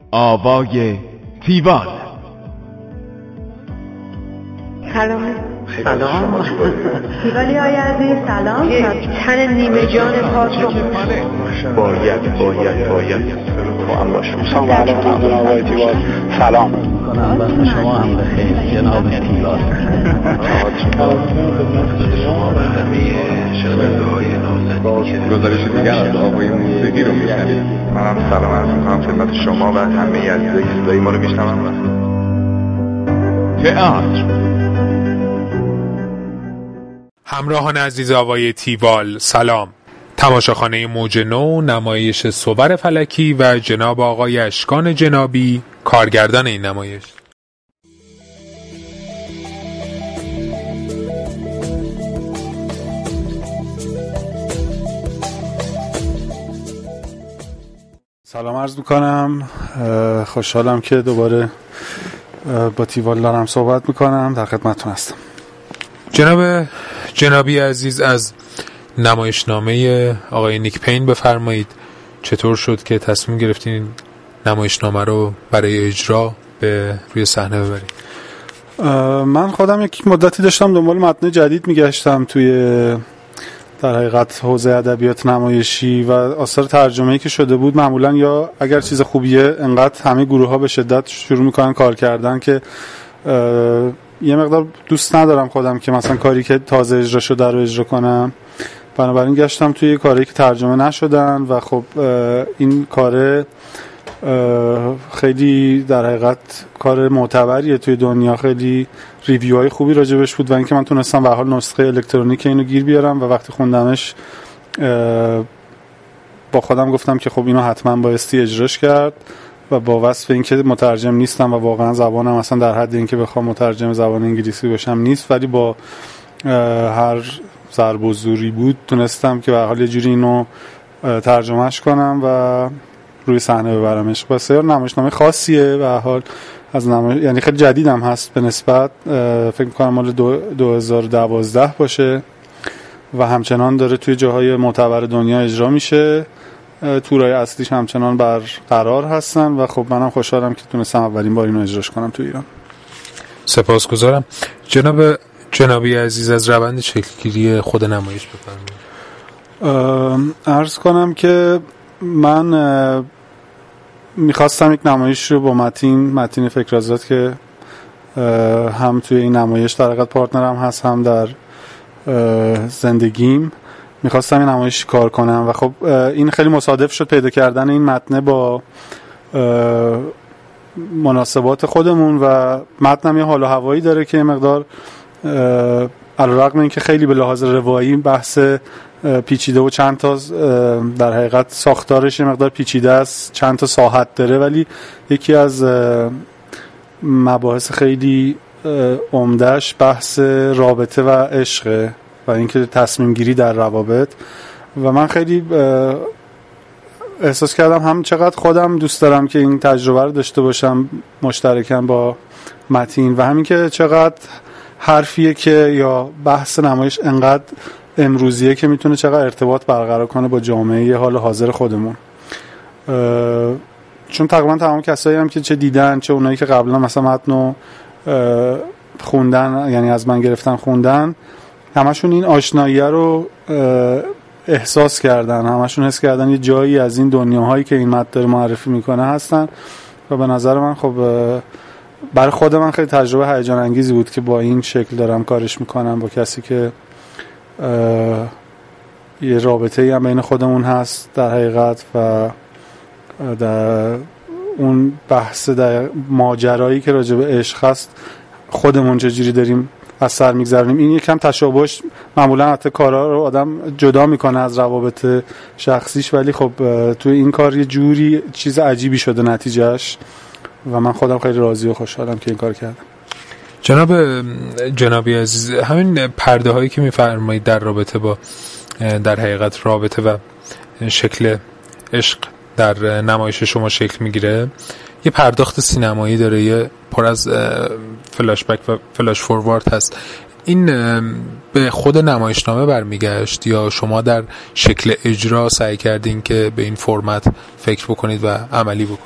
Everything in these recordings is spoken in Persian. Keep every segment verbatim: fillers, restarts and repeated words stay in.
آوای تیوال. سلام. سلام تیوالی های عزیز سلام. یک تن نیمه جان پاک رو باید باید باید با هم باشم. سلام علیکم جناب آقای تیوال. سلام کنم وقت شما هم بخیر جناب تیوال. شما و همه شنونده‌های نازنین که گزارش دیگر از آقای موسیقی رو میشنوید. منم سلام عرض می‌کنم خدمت شما و همه عزیزایی که صدای ما رو میشنون. تئاتر. همراهان عزیز آوای تیوال سلام. تماشاخانه موج نو، نمایش صور فلکی و جناب آقای اشکان جنابی کارگردان این نمایش. سلام عرض میکنم. خوشحالم که دوباره با تیوال دارم صحبت میکنم. در خدمتتون هستم. جناب جنابی عزیز، از نمایشنامه آقای نیک پین بفرمایید. چطور شد که تصمیم گرفتین نمایشنامه رو برای اجرا به روی صحنه ببرید؟ من خودم یک مدتی داشتم دنبال متن جدید میگشتم توی در حقیقت حوزه ادبیات نمایشی و آثار ترجمه‌ای که شده بود معمولا یا اگر چیز خوبیه انقدر همه گروه‌ها به شدت شروع میکنن کار کردن که یه مقدار دوست ندارم خودم که مثلا کاری که تازه اجرا شده رو اجرا کنم. بنابراین گشتم توی کاری که ترجمه نشدن و خب این کار خیلی در حقیقت کار معتبریه توی دنیا، خیلی ریویوهای خوبی راجبش بود و اینکه من تونستم به حال نسخه الکترونیک اینو گیر بیارم و وقتی خوندمش با خودم گفتم که خب اینو حتما بایستی اجراش کرد و با وصف اینکه مترجم نیستم و واقعا زبانم اصلا در حد اینکه بخوام مترجم زبان انگلیسی باشم نیست، ولی با هر ضرب و زوری بود تونستم که به حال یه جوری اینو ترجمهش کنم و روی صحنه ببرمش. بسیار نمایشنامه خاصیه به حال، از نمایش یعنی خیلی جدیدم هست به نسبت، فکر می‌کنم مال دو هزار و دوازده باشه و همچنان داره توی جاهای معتبر دنیا اجرا میشه. تورای اصلیش همچنان برقرار هستن و خب منم خوشحالم که تونستم اولین بار اینو اجراش کنم تو ایران. سپاسگزارم. جناب جنابی عزیز، از روند شکلگیری خود نمایش بفرمایید. عرض کنم که من میخواستم یک نمایش رو با متین متین فکرآزاد که هم توی این نمایش در حقیقت پارتنرم هست هم در زندگیم، میخواستم این نمایش کار کنم و خب این خیلی مصادف شد پیدا کردن این متن با مناسبات خودمون و متنم یه حال و هوایی داره که یه مقدار علیرغم اینکه خیلی به لحاظ روایی بحث پیچیده و چند تا در حقیقت ساختارش یه مقدار پیچیده است، چند تا ساحت داره، ولی یکی از مباحث خیلی عمدهش بحث رابطه و عشقه و اینکه تصمیم گیری در روابط. و من خیلی احساس کردم هم چقدر خودم دوست دارم که این تجربه رو داشته باشم مشترکاً با متین و همین که چقدر حرفیه که یا بحث نمایش انقدر امروزیه که میتونه چقدر ارتباط برقرار کنه با جامعه حال حاضر خودمون. چون تقریبا تمام کسایی هم که چه دیدن چه اونایی که قبلا مثلا متنو خوندن، یعنی از من گرفتن خوندن، همشون این آشنایی رو احساس کردن، همشون حس کردن یه جایی از این دنیاهایی که این متن داره معرفی میکنه هستن و به نظر من خب برای خود من خیلی تجربه هیجان انگیزی بود که با این شکل دارم کارش میکنم، با کسی که یه رابطه‌ای هم بین خودمون هست در حقیقت و در اون بحث در ماجرایی که راجع به عشق هست خودمون چجوری داریم از سر میگذرونیم. این یکم تشابهش معمولا حتی کارا رو آدم جدا میکنه از روابط شخصیش، ولی خب توی این کار یه جوری چیز عجیبی شده نتیجهش و من خودم خیلی راضی و خوشحالم که این کار کردم. جناب جنابی عزیز، همین پرده هایی که میفرمایید در رابطه با در حقیقت رابطه و شکل عشق در نمایش شما شکل میگیره، یه پرداخت سینمایی داره، یه پر از فلاش بک و فلاش فوروارد هست. این به خود نمایشنامه برمیگشت یا شما در شکل اجرا سعی کردین که به این فرمت فکر بکنید و عملی بکنید؟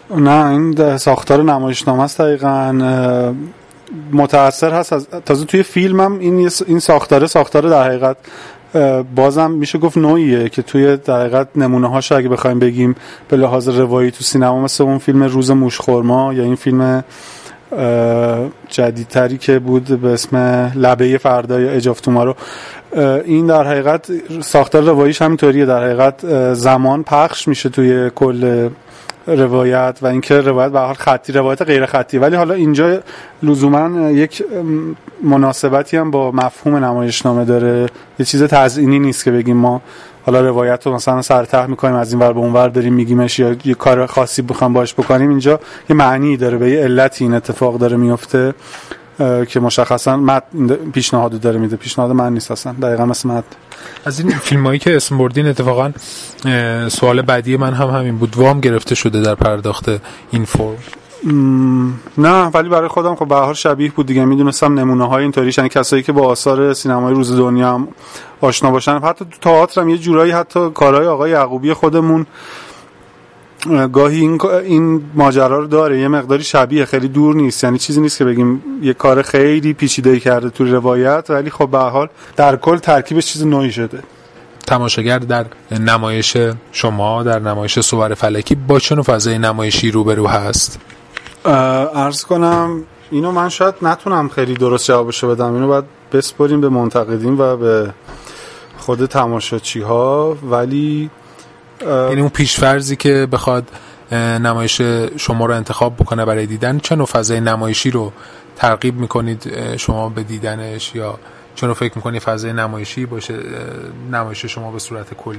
نه این ساختار نمایشنامه است دقیقاً. متأثر هست از تازه توی فیلمم این این ساختاره ساختاره در حقیقت بازم میشه گفت نوعیه که توی در حقیقت نمونه هاش اگه بخوایم بگیم به لحاظ روایی تو سینما مثل اون فیلم روز موشخورما یا این فیلم جدیدتری که بود به اسم لبه فردا یا اج آف تومارو، این در حقیقت ساختار رواییش همینطوریه. در حقیقت زمان پخش میشه توی کل روایت و اینکه روایت به هر حال خطی روایت غیر خطی، ولی حالا اینجا لزوما یک مناسبتی هم با مفهوم نمایشنامه داره، یه چیز تزیینی نیست که بگیم ما حالا روایت رو مثلا سرته می‌کنیم از این ور به اون ور داریم میگیمش یا یه کار خاصی بخوام باش بکنیم. اینجا یه معنی داره، به یه علتی این اتفاق داره میفته که مشخصا متن پیشنهاد داره میده، پیشنهاد من نیست اصلا، دقیقاً مثل متن. از این فیلمایی که اسم بردین اتفاقا سوال بعدی من هم همین بود، وام گرفته شده در پرداخت این فرم؟ نه، ولی برای خودم خب به هر حال شبیه بود دیگه، میدونستم نمونه های اینطوریش، یعنی کسایی که با آثار سینمای روز دنیا هم آشنا باشن، حتی تو تئاتر هم یه جورایی حتی کارهای آقای یعقوبی خودمون گاهی این این ماجرا رو داره، یه مقداری شبیه، خیلی دور نیست، یعنی چیزی نیست که بگیم یه کار خیلی پیچیده‌ای کرده تو روایت، ولی خب به هر حال در کل ترکیبش چیز نوعی شده. تماشاگر در نمایش شما در نمایش صور فلکی با چه نوع فضای نمایشی روبرو هست؟ عرض کنم اینو من شاید نتونم خیلی درست جوابشو بدم، اینو باید بسپاریم به منتقدین و به خود تماشاچی‌ها، ولی یعنی اون پیش‌فرضی که بخواد نمایش شما رو انتخاب بکنه برای دیدن، چه نوع فضای نمایشی رو ترغیب میکنید شما به دیدنش، یا چه نوع فکر میکنید فضای نمایشی باشه نمایش شما به صورت کلی؟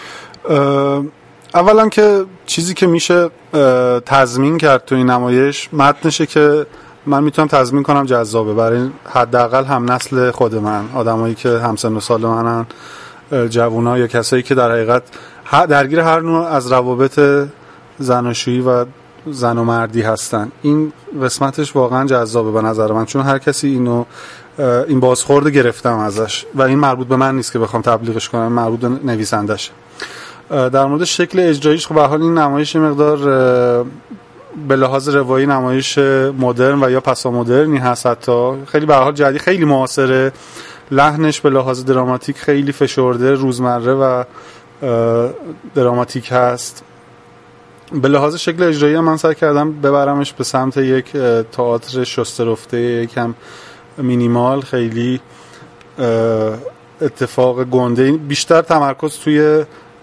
اولا که چیزی که میشه تضمین کرد تو این نمایش متنشه که من میتونم تضمین کنم جذابه برای حداقل هم نسل خود من، آدمایی که همسن و سال منن، جوونا یا کسایی که در حقیقت درگیر هر نوع از روابط زناشویی و زن و مردی هستن. این قسمتش واقعا جذابه به نظر من، چون هر کسی اینو این بازخورد گرفتم ازش و این مربوط به من نیست که بخوام تبلیغش کنم، مربوط به نویسندشه. در مورد شکل اجراییش خب به هر حال این نمایش مقدار به لحاظ روایی نمایش مدرن و یا پسا مدرنی هست، حتی خیلی به هر حال جدید، خیلی معاصره، لحنش به لحاظ دراماتیک خیلی فشرده، روزمره و دراماتیک هست. به لحاظ شکل اجرایی من سعی کردم ببرمش به سمت یک تئاتر شسته رفته، یکم مینیمال، خیلی اتفاق گنده، بیشتر تمرکز توی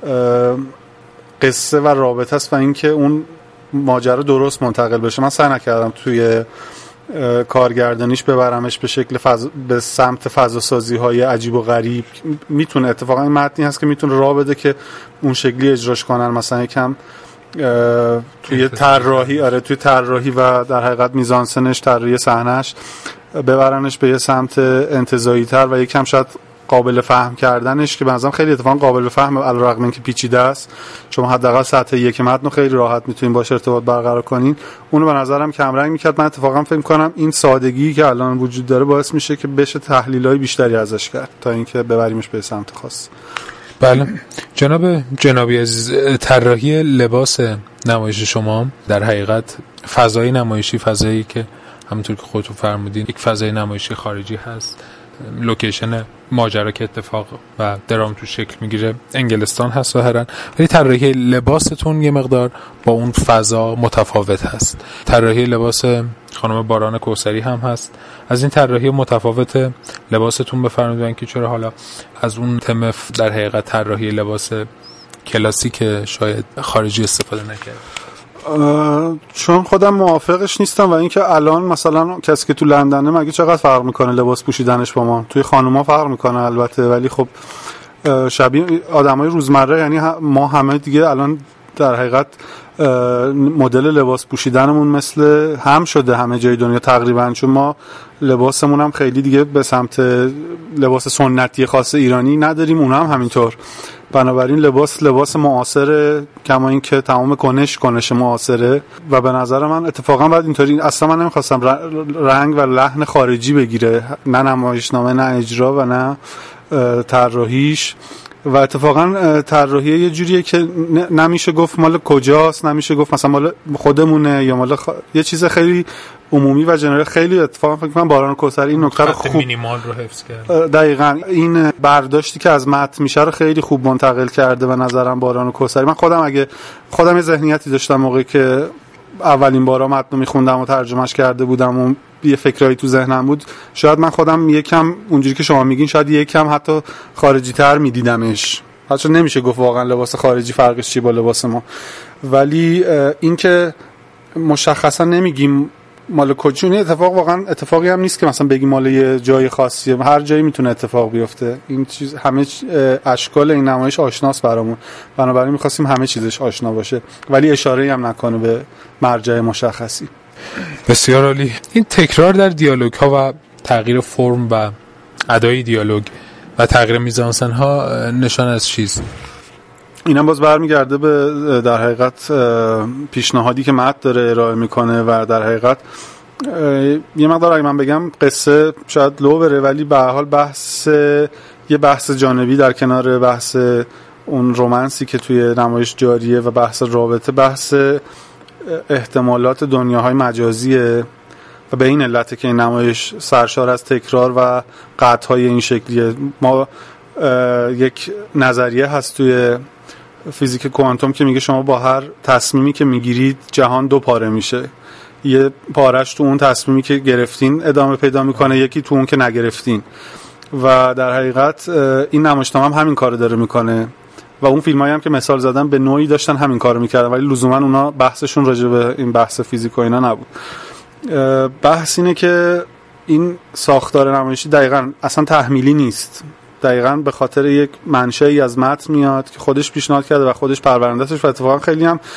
قصه و رابطه است و اینکه اون ماجرا درست منتقل بشه. من سعی نکردم توی کارگردانیش ببرمش به شکل فضا، به سمت فضاسازی های عجیب و غریب. میتونه اتفاقا این متنی هست که میتونه راه بده که اون شکلی اجراش کنن، مثلا یکم توی طراحی، آره توی طراحی و در حقیقت میزانسنش، طراحی صحنه‌اش ببرنش به یه سمت انتزاعی تر و یکم شاید قابل فهم کردنش، که به نظرم خیلی اتفاقا قابل فهم علیرغم اینکه پیچیده است، چون حداقل سطح یک متن خیلی راحت میتونین باشه ارتباط برقرار کنین. اونو به نظرم کم رنگ میکرد. من اتفاقا فکر کنم این سادگی که الان وجود داره باعث میشه که بشه تحلیلای بیشتری ازش کرد تا اینکه ببریمش به سمت خاص. بله جناب جنابی عزیز، طراحی لباس نمایش شما در حقیقت فضای نمایشی، فضایی که همونطور که خودتون فرمودین یک فضای نمایشی خارجی هست، لوکیشن ماجرا که اتفاق و درام تو شکل میگیره انگلستان هست ظاهرا، ولی طراحی لباستون یه مقدار با اون فضا متفاوت هست. طراحی لباس خانم باران کوثری هم هست. از این طراحی متفاوت لباستون بفرمایید که چرا حالا از اون تم در حقیقت طراحی لباس کلاسیک شاید خارجی استفاده نکرد؟ چون خودم موافقش نیستم و اینکه الان مثلا کسی که تو لندنه مگه چقدر فرق میکنه لباس پوشیدنش با ما؟ توی خانوما فرق میکنه البته، ولی خب شبیه آدمای روزمره، یعنی ما همه دیگه الان در حقیقت مدل لباس پوشیدنمون مثل هم شده همه جای دنیا تقریبا، چون ما لباسمون هم خیلی دیگه به سمت لباس سنتی خاص ایرانی نداریم، اون هم همینطور. بنابراین لباس لباس معاصره، کما این که تمام کنش کنش معاصره و به نظر من اتفاقا بعد اینطوری اصلا من نمیخواستم رنگ و لحن خارجی بگیره، نه نمایشنامه، نه اجرا و نه طراحیش. و اتفاقا طراحی یه جوریه که نمیشه گفت مال کجاست، نمیشه گفت مثلا مال خودمونه یا مال خ... یه چیز خیلی عمومی و جنرال. خیلی اتفاقا فکر کنم باران کوثری این نکته رو خوب مینیمال رو حفظ کرده. دقیقاً این برداشتی که از متن میشه رو خیلی خوب منتقل کرده به نظرم باران کوثری. من خودم اگه خودم یه ذهنیتی داشتم موقعی که اولین بارا متن رو میخوندم و ترجمهش کرده بودم و یه فکرایی تو ذهنم بود، شاید من خودم یکم اونجوری که شما میگین شاید یکم حتی خارجی تر میدیدمش. حتی نمیشه گفت واقعا لباس خارجی فرقش چی با لباس ما، ولی این که مشخصا نمیگیم مال کجونه اتفاق واقعا اتفاقی هم نیست که مثلا بگیم مال یه جای خاصیه، هر جایی میتونه اتفاق بیفته. این چیز همه اشکال این نمایش آشناست برامون، بنابراین می‌خواستیم همه چیزش آشنا باشه ولی اشاره‌ای هم نکنه به مرجع مشخصی. بسیار عالی. این تکرار در دیالوگ ها و تغییر فرم و ادای دیالوگ و تغییر میزانسن ها نشان از چیست؟ اینم باز برمیگرده به در حقیقت پیشنهادی که متن داره ارائه میکنه و در حقیقت یه مقدار اگه من بگم قصه شاید لو بره، ولی به هر حال بحث یه بحث جانبی در کنار بحث اون رومانسی که توی نمایش جاریه و بحث رابطه، بحث احتمالات دنیاهای مجازیه و به این علته که این نمایش سرشار از تکرار و قطعهای این شکلیه. ما یک نظریه هست توی فیزیک کوانتوم که میگه شما با هر تصمیمی که میگیرید جهان دو پاره میشه، یه پارش تو اون تصمیمی که گرفتین ادامه پیدا میکنه، یکی تو اون که نگرفتین. و در حقیقت این نمایشنامه هم همین کارو داره میکنه و اون فیلمایی هم که مثال زدم به نوعی داشتن همین کارو میکردن، ولی لزوما اونا بحثشون راجع به این بحث فیزیک و اینا نبود. بحث اینه که این ساختار نمایشی دقیقاً اصلا تحمیلی نیست، دقیقاً به خاطر یک منشأی از متن میاد که خودش پیشنهاد کرده و خودش پرونده‌اش و اتفاقا خیلی هم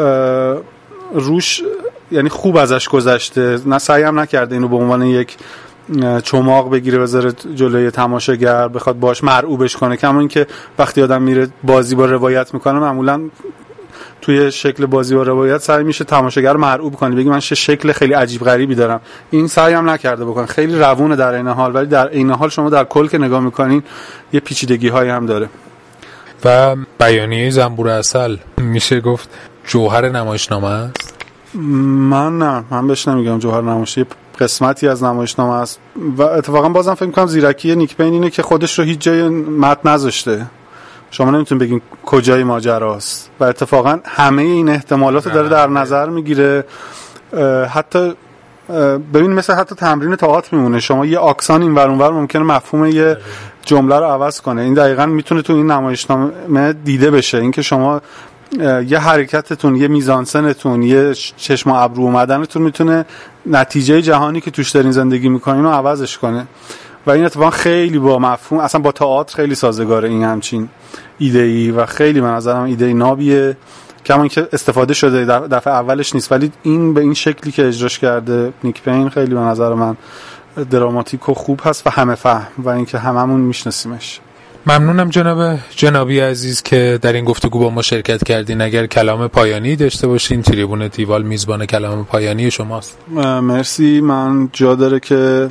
روش یعنی خوب ازش گذشته، نه سعی هم نکرده اینو به عنوان یک چماق بگیره بذاره جلوی تماشاگر بخواد باش مرعوبش کنه. کما اینکه وقتی آدم میره بازی با روایت میکنه معمولا توی شکل بازی با روایت سعی میشه تماشاگر مرعوب کنه، بگی من چه شکل خیلی عجیب غریبی دارم. این سعی هم نکرده بکنه، خیلی روونه در این حال، ولی در این حال شما در کل که نگاه میکنین یه پیچیدگی هایی هم داره. و بیانیه زنبور عسل میشه گفت جوهر نمایشنامه است؟ من نه، من بهش نمیگم جوهر نمایشی، قسمتی از نمایشنامه است و اتفاقا بازم فکر می‌کنم زیرکی نیک پین اینه که خودش رو هیچ جای متن نذاشته، شما نمیتونید بگین کجای ماجراست و اتفاقا همه این احتمالات رو داره در نظر میگیره. حتی ببین مثلا حتی تمرین تئاتر میمونه، شما یه آکسان این ور اون ور ممکنه مفهوم یه جمله رو عوض کنه. این دقیقاً میتونه تو این نمایشنامه دیده بشه، اینکه شما یه حرکتتون، یه میزانسنتون، یه چشم و ابرو اومدنتون میتونه نتیجه جهانی که توش دارین زندگی میکنین رو عوضش کنه و این اتفاقا خیلی با مفهوم اصلا با تئاتر خیلی سازگاره این همچین ایده‌ای و خیلی من نظرم ایده نابیه، کما اینکه استفاده شده دفعه اولش نیست، ولی این به این شکلی که اجراش کرده نیک پین خیلی به نظر من دراماتیک و خوب هست و همه فهم و اینکه هممون میشناسیمش. ممنونم جناب جنابی عزیز که در این گفتگو با ما شرکت کردین. اگر کلام پایانی داشته باشین، تریبون دیوال میزبان کلام پایانی شماست. مرسی. من جا داره که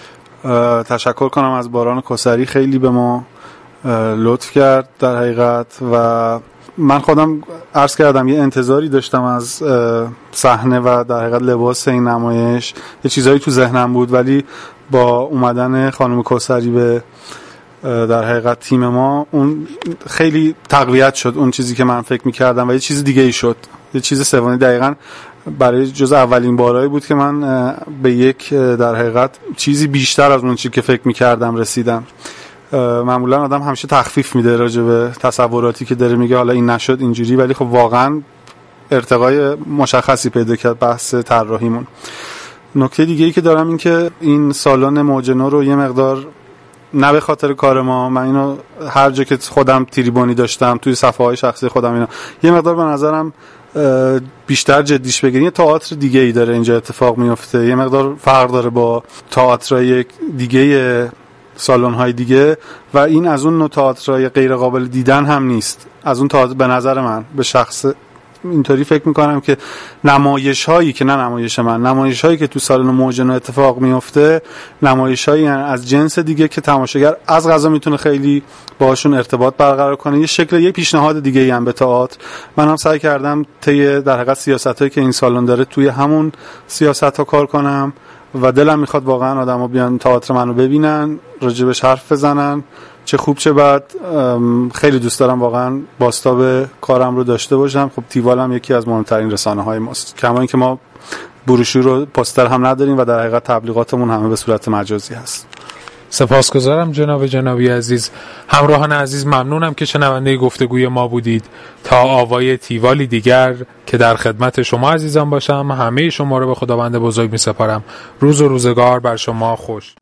تشکر کنم از باران کوثری، خیلی به ما لطف کرد در حقیقت و من خودم عرض کردم یه انتظاری داشتم از صحنه و در حقیقت لباس این نمایش، یه چیزایی تو ذهنم بود، ولی با اومدن خانم کوثری به در حقیقت تیم ما اون خیلی تقویت شد اون چیزی که من فکر می‌کردم و یه چیز دیگه ای شد، یه چیز سومی. دقیقاً برای جز اولین بارایی بود که من به یک در حقیقت چیزی بیشتر از اون چیزی که فکر می‌کردم رسیدم. معمولا آدم همیشه تخفیف میده راجع به تصوراتی که داره، میگه حالا این نشد اینجوری، ولی خب واقعا ارتقای مشخصی پیدا کرد بحث طراحیمون. نکته دیگه ای که دارم این که این سالن موج نو رو یه مقدار، نه به خاطر کار ما، من اینو هر جا که خودم تریبونی داشتم توی صفحه های شخصی خودم اینا یه مقدار به نظرم بیشتر جدیش بگیرین. یه تئاتر دیگه ای داره اینجا اتفاق میفته، یه مقدار فرق داره با تئاترای دیگه، سالن های دیگه، و این از اون نوع تئاترای غیر قابل دیدن هم نیست. از اون تئاتر به نظر من به شخص اینطوری فکر میکنم که نمایش هایی که نه نمایش من نمایش هایی که تو سالن موجنو اتفاق میفته نمایش هایی از جنس دیگه که تماشاگر از قضا میتونه خیلی باشون ارتباط برقرار کنه. یه شکل یه پیشنهاد دیگه ای هم به تئاتر. من هم سعی کردم طی در حقیقت سیاستایی که این سالن داره توی همون سیاست‌ها کار کنم و دلم میخواد واقعا آدما بیان تئاتر منو ببینن، راجبش حرف بزنن، چه خوب چه بد. خیلی دوست دارم واقعا بازتاب کارم رو داشته باشم. خب تیوال هم یکی از مهمترین رسانه‌های ماست، کما اینکه ما بروشور و پوستر هم نداریم و در حقیقت تبلیغاتمون همه به صورت مجازی هست. سپاسگزارم جناب جنابی عزیز. همراهان عزیز ممنونم که شنونده گفتگوی ما بودید. تا آوای تیوالی دیگر که در خدمت شما عزیزان باشم، همه شما رو به خداوند بزرگ می سپارم. روز و روزگار بر شما خوش.